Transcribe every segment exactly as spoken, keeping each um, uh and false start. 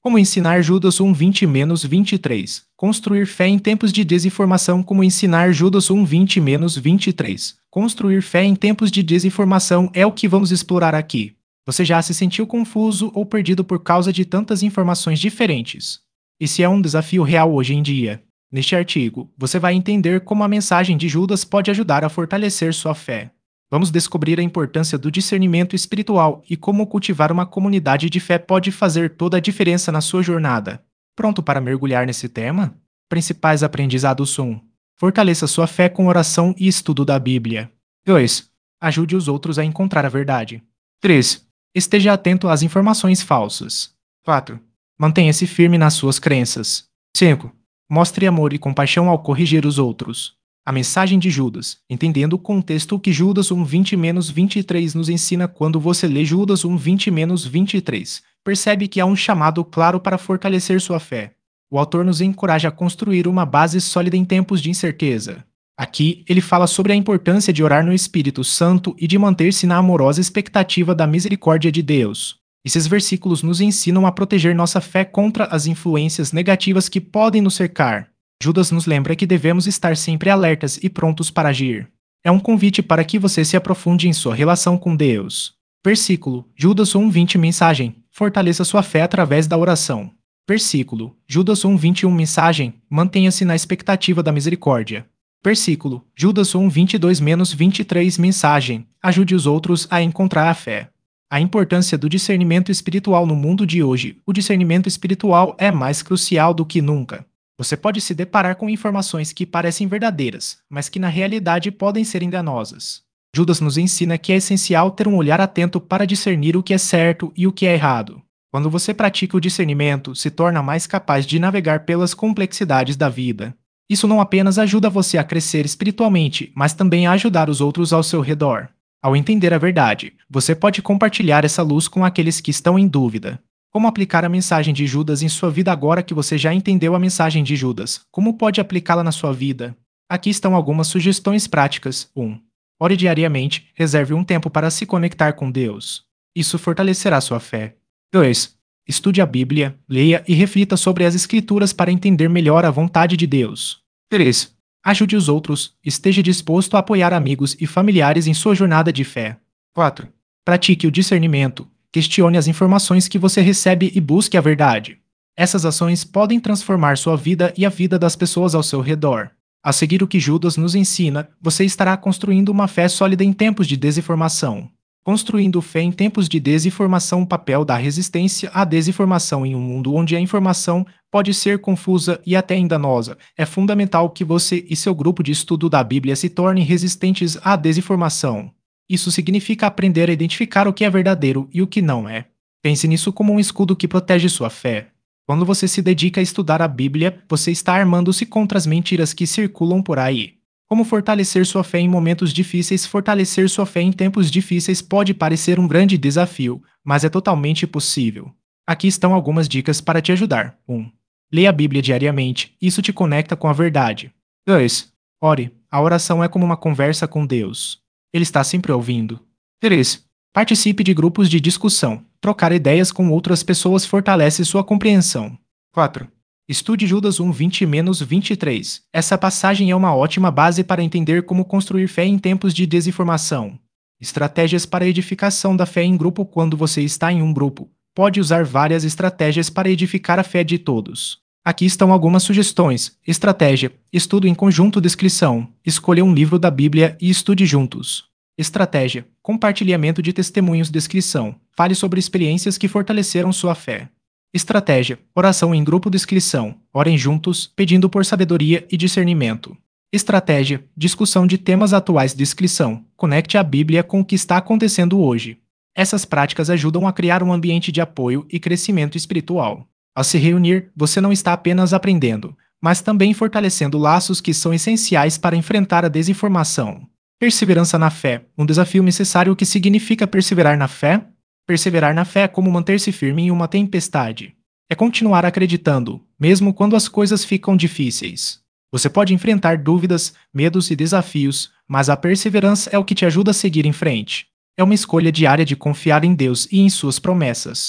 Como ensinar Judas um vinte vinte e três. Construir fé em tempos de desinformação. Como ensinar Judas um vinte vinte e três. Construir fé em tempos de desinformação é o que vamos explorar aqui. Você já se sentiu confuso ou perdido por causa de tantas informações diferentes? Esse é um desafio real hoje em dia. Neste artigo, você vai entender como a mensagem de Judas pode ajudar a fortalecer sua fé. Vamos descobrir a importância do discernimento espiritual e como cultivar uma comunidade de fé pode fazer toda a diferença na sua jornada. Pronto para mergulhar nesse tema? Principais aprendizados um. Fortaleça sua fé com oração e estudo da Bíblia. dois. Ajude os outros a encontrar a verdade. três. Esteja atento às informações falsas. quatro. Mantenha-se firme nas suas crenças. cinco. Mostre amor e compaixão ao corrigir os outros. A mensagem de Judas, entendendo o contexto que Judas um vinte vinte e três nos ensina. Quando você lê Judas um vinte vinte e três, percebe que há um chamado claro para fortalecer sua fé. O autor nos encoraja a construir uma base sólida em tempos de incerteza. Aqui, ele fala sobre a importância de orar no Espírito Santo e de manter-se na amorosa expectativa da misericórdia de Deus. Esses versículos nos ensinam a proteger nossa fé contra as influências negativas que podem nos cercar. Judas nos lembra que devemos estar sempre alertas e prontos para agir. É um convite para que você se aprofunde em sua relação com Deus. Versículo: Judas um vinte Mensagem: Fortaleça sua fé através da oração. Versículo: Judas um vinte e um Mensagem: Mantenha-se na expectativa da misericórdia. Versículo: Judas um vinte e dois vinte e três Mensagem: Ajude os outros a encontrar a fé. A importância do discernimento espiritual no mundo de hoje. O discernimento espiritual é mais crucial do que nunca. Você pode se deparar com informações que parecem verdadeiras, mas que na realidade podem ser enganosas. Judas nos ensina que é essencial ter um olhar atento para discernir o que é certo e o que é errado. Quando você pratica o discernimento, se torna mais capaz de navegar pelas complexidades da vida. Isso não apenas ajuda você a crescer espiritualmente, mas também a ajudar os outros ao seu redor. Ao entender a verdade, você pode compartilhar essa luz com aqueles que estão em dúvida. Como aplicar a mensagem de Judas em sua vida agora que você já entendeu a mensagem de Judas? Como pode aplicá-la na sua vida? Aqui estão algumas sugestões práticas. um. Ore diariamente, reserve um tempo para se conectar com Deus. Isso fortalecerá sua fé. dois. Estude a Bíblia, leia e reflita sobre as Escrituras para entender melhor a vontade de Deus. três. Ajude os outros, esteja disposto a apoiar amigos e familiares em sua jornada de fé. quatro. Pratique o discernimento. Questione as informações que você recebe e busque a verdade. Essas ações podem transformar sua vida e a vida das pessoas ao seu redor. A seguir o que Judas nos ensina, você estará construindo uma fé sólida em tempos de desinformação. Construindo fé em tempos de desinformação. O papel da resistência à desinformação em um mundo onde a informação pode ser confusa e até enganosa. É fundamental que você e seu grupo de estudo da Bíblia se tornem resistentes à desinformação. Isso significa aprender a identificar o que é verdadeiro e o que não é. Pense nisso como um escudo que protege sua fé. Quando você se dedica a estudar a Bíblia, você está armando-se contra as mentiras que circulam por aí. Como fortalecer sua fé em momentos difíceis? Fortalecer sua fé em tempos difíceis pode parecer um grande desafio, mas é totalmente possível. Aqui estão algumas dicas para te ajudar. um. Leia a Bíblia diariamente. Isso te conecta com a verdade. dois. Ore. A oração é como uma conversa com Deus. Ele está sempre ouvindo. três. Participe de grupos de discussão. Trocar ideias com outras pessoas fortalece sua compreensão. quatro. Estude Judas um vinte vinte e três. Essa passagem é uma ótima base para entender como construir fé em tempos de desinformação. Estratégias para a edificação da fé em grupo. Quando você está em um grupo, pode usar várias estratégias para edificar a fé de todos. Aqui estão algumas sugestões. Estratégia: estudo em conjunto. Descrição: escolha um livro da Bíblia e estude juntos. Estratégia: compartilhamento de testemunhos. Descrição: fale sobre experiências que fortaleceram sua fé. Estratégia: oração em grupo. Descrição: orem juntos, pedindo por sabedoria e discernimento. Estratégia: discussão de temas atuais. Descrição: conecte a Bíblia com o que está acontecendo hoje. Essas práticas ajudam a criar um ambiente de apoio e crescimento espiritual. Ao se reunir, você não está apenas aprendendo, mas também fortalecendo laços que são essenciais para enfrentar a desinformação. Perseverança na fé, um desafio necessário. O que significa perseverar na fé? Perseverar na fé é como manter-se firme em uma tempestade. É continuar acreditando, mesmo quando as coisas ficam difíceis. Você pode enfrentar dúvidas, medos e desafios, mas a perseverança é o que te ajuda a seguir em frente. É uma escolha diária de confiar em Deus e em suas promessas.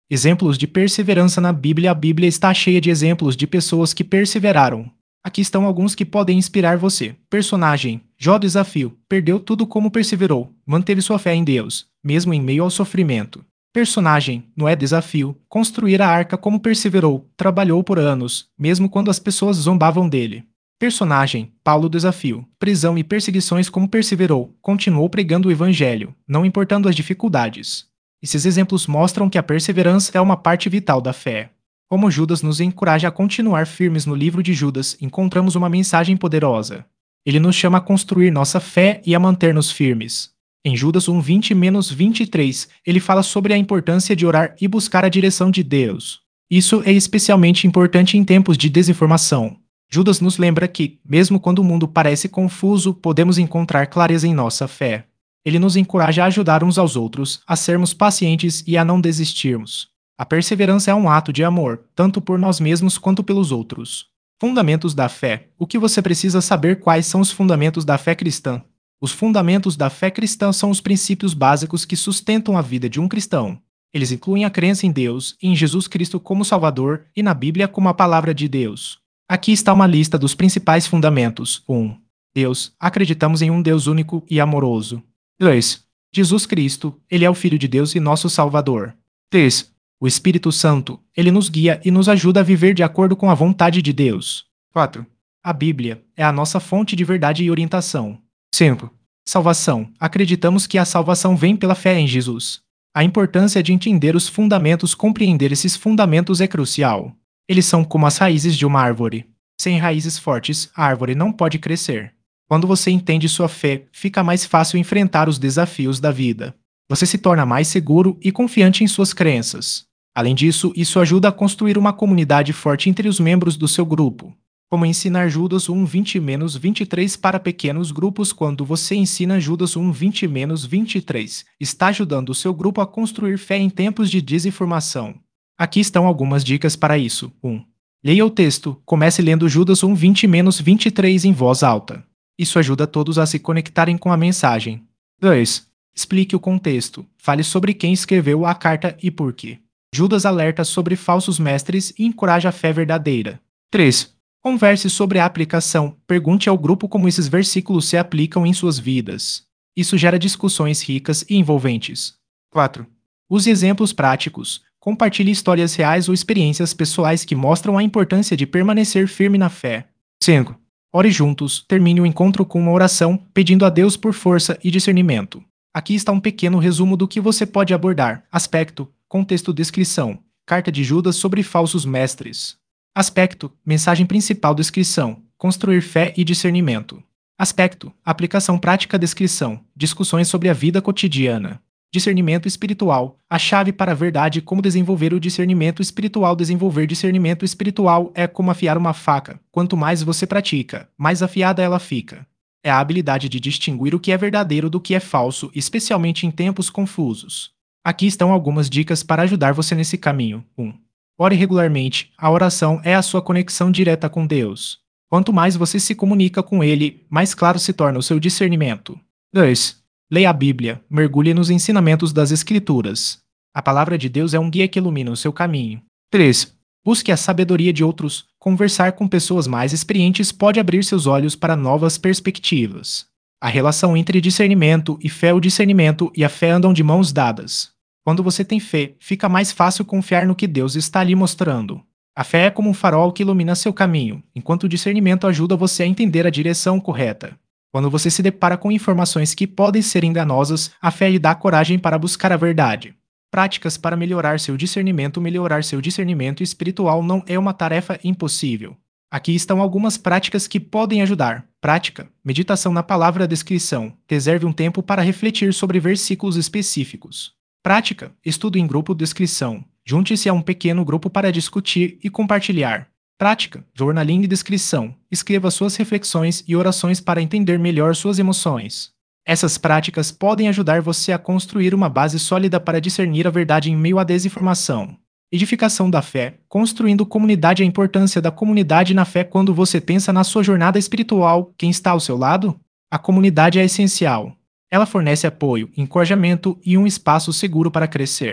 Exemplos de perseverança na Bíblia. A Bíblia está cheia de exemplos de pessoas que perseveraram. Aqui estão alguns que podem inspirar você. Personagem: Jó. Desafio: perdeu tudo como perseverou, manteve sua fé em Deus, mesmo em meio ao sofrimento. Personagem: Noé. Desafio: construir a arca como perseverou, trabalhou por anos, mesmo quando as pessoas zombavam dele. Personagem: Paulo. Desafio: prisão e perseguições como perseverou, continuou pregando o evangelho, não importando as dificuldades. Esses exemplos mostram que a perseverança é uma parte vital da fé. Como Judas nos encoraja a continuar firmes no livro de Judas, encontramos uma mensagem poderosa. Ele nos chama a construir nossa fé e a manter-nos firmes. Em Judas um, vinte a vinte e três, ele fala sobre a importância de orar e buscar a direção de Deus. Isso é especialmente importante em tempos de desinformação. Judas nos lembra que, mesmo quando o mundo parece confuso, podemos encontrar clareza em nossa fé. Ele nos encoraja a ajudar uns aos outros, a sermos pacientes e a não desistirmos. A perseverança é um ato de amor, tanto por nós mesmos quanto pelos outros. Fundamentos da fé. O que você precisa saber? Quais são os fundamentos da fé cristã? Os fundamentos da fé cristã são os princípios básicos que sustentam a vida de um cristão. Eles incluem a crença em Deus, em Jesus Cristo como Salvador e na Bíblia como a Palavra de Deus. Aqui está uma lista dos principais fundamentos. um. Deus. Acreditamos em um Deus único e amoroso. dois. Jesus Cristo. Ele é o Filho de Deus e nosso Salvador. três. O Espírito Santo. Ele nos guia e nos ajuda a viver de acordo com a vontade de Deus. quatro. A Bíblia é a nossa fonte de verdade e orientação. cinco. Salvação. Acreditamos que a salvação vem pela fé em Jesus. A importância de entender os fundamentos. Compreender esses fundamentos é crucial. Eles são como as raízes de uma árvore. Sem raízes fortes, a árvore não pode crescer. Quando você entende sua fé, fica mais fácil enfrentar os desafios da vida. Você se torna mais seguro e confiante em suas crenças. Além disso, isso ajuda a construir uma comunidade forte entre os membros do seu grupo. Como ensinar Judas um, vinte a vinte e três para pequenos grupos. Quando você ensina Judas um, vinte a vinte e três, está ajudando o seu grupo a construir fé em tempos de desinformação. Aqui estão algumas dicas para isso. um. Leia o texto. Comece lendo Judas um, vinte a vinte e três em voz alta. Isso ajuda todos a se conectarem com a mensagem. dois. Explique o contexto. Fale sobre quem escreveu a carta e por quê. Judas alerta sobre falsos mestres e encoraja a fé verdadeira. três. Converse sobre a aplicação. Pergunte ao grupo como esses versículos se aplicam em suas vidas. Isso gera discussões ricas e envolventes. quatro. Use exemplos práticos. Compartilhe histórias reais ou experiências pessoais que mostram a importância de permanecer firme na fé. cinco. Ore juntos. Termine o encontro com uma oração, pedindo a Deus por força e discernimento. Aqui está um pequeno resumo do que você pode abordar. Aspecto, contexto, descrição. Carta de Judas sobre falsos mestres. Aspecto, mensagem principal, descrição. Construir fé e discernimento. Aspecto, aplicação prática, descrição. Discussões sobre a vida cotidiana. Discernimento espiritual. A chave para a verdade. Como desenvolver o discernimento espiritual. Desenvolver discernimento espiritual é como afiar uma faca. Quanto mais você pratica, mais afiada ela fica. É a habilidade de distinguir o que é verdadeiro do que é falso, especialmente em tempos confusos. Aqui estão algumas dicas para ajudar você nesse caminho. um. Ore regularmente. A oração é a sua conexão direta com Deus. Quanto mais você se comunica com Ele, mais claro se torna o seu discernimento. dois. Leia a Bíblia. Mergulhe nos ensinamentos das Escrituras. A palavra de Deus é um guia que ilumina o seu caminho. três. Busque a sabedoria de outros. Conversar com pessoas mais experientes pode abrir seus olhos para novas perspectivas. A relação entre discernimento e fé. O discernimento e a fé andam de mãos dadas. Quando você tem fé, fica mais fácil confiar no que Deus está lhe mostrando. A fé é como um farol que ilumina seu caminho, enquanto o discernimento ajuda você a entender a direção correta. Quando você se depara com informações que podem ser enganosas, a fé lhe dá coragem para buscar a verdade. Práticas para melhorar seu discernimento. Melhorar seu discernimento espiritual não é uma tarefa impossível. Aqui estão algumas práticas que podem ajudar. Prática: meditação na palavra. Descrição: reserve um tempo para refletir sobre versículos específicos. Prática: estudo em grupo. Descrição: junte-se a um pequeno grupo para discutir e compartilhar. Prática: journaling e descrição. Escreva suas reflexões e orações para entender melhor suas emoções. Essas práticas podem ajudar você a construir uma base sólida para discernir a verdade em meio à desinformação. Edificação da fé. Construindo comunidade. A importância da comunidade na fé. Quando você pensa na sua jornada espiritual, quem está ao seu lado? A comunidade é essencial. Ela fornece apoio, encorajamento e um espaço seguro para crescer.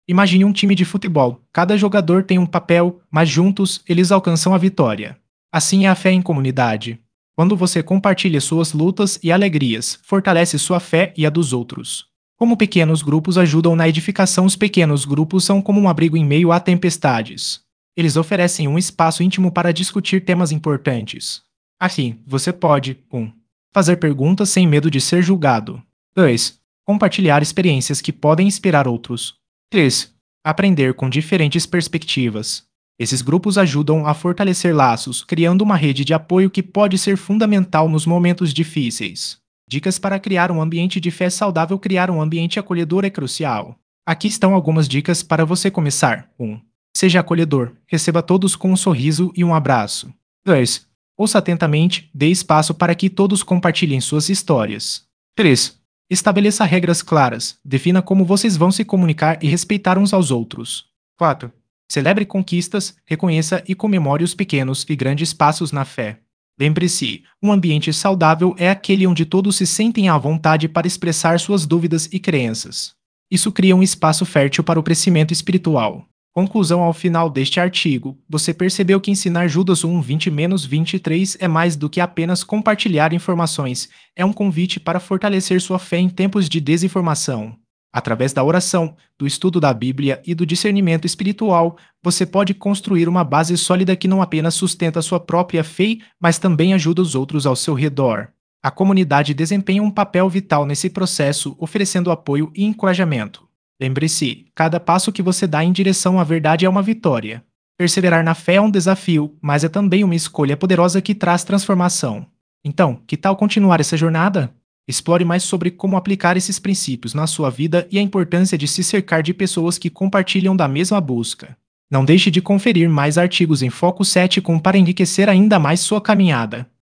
Imagine um time de futebol. Cada jogador tem um papel, mas juntos eles alcançam a vitória. Assim é a fé em comunidade. Quando você compartilha suas lutas e alegrias, fortalece sua fé e a dos outros. Como pequenos grupos ajudam na edificação, os pequenos grupos são como um abrigo em meio a tempestades. Eles oferecem um espaço íntimo para discutir temas importantes. Assim, você pode um fazer perguntas sem medo de ser julgado. dois Compartilhar experiências que podem inspirar outros. três Aprender com diferentes perspectivas. Esses grupos ajudam a fortalecer laços, criando uma rede de apoio que pode ser fundamental nos momentos difíceis. Dicas para criar um ambiente de fé saudável. Criar um ambiente acolhedor é crucial. Aqui estão algumas dicas para você começar. um Seja acolhedor. Receba todos com um sorriso e um abraço. dois Ouça atentamente, dê espaço para que todos compartilhem suas histórias. três Estabeleça regras claras, defina como vocês vão se comunicar e respeitar uns aos outros. quatro Celebre conquistas, reconheça e comemore os pequenos e grandes passos na fé. Lembre-se, um ambiente saudável é aquele onde todos se sentem à vontade para expressar suas dúvidas e crenças. Isso cria um espaço fértil para o crescimento espiritual. Conclusão: ao final deste artigo, você percebeu que ensinar Judas um vinte vinte e três é mais do que apenas compartilhar informações, é um convite para fortalecer sua fé em tempos de desinformação. Através da oração, do estudo da Bíblia e do discernimento espiritual, você pode construir uma base sólida que não apenas sustenta sua própria fé, mas também ajuda os outros ao seu redor. A comunidade desempenha um papel vital nesse processo, oferecendo apoio e encorajamento. Lembre-se, cada passo que você dá em direção à verdade é uma vitória. Perseverar na fé é um desafio, mas é também uma escolha poderosa que traz transformação. Então, que tal continuar essa jornada? Explore mais sobre como aplicar esses princípios na sua vida e a importância de se cercar de pessoas que compartilham da mesma busca. Não deixe de conferir mais artigos em Foco sete com para enriquecer ainda mais sua caminhada.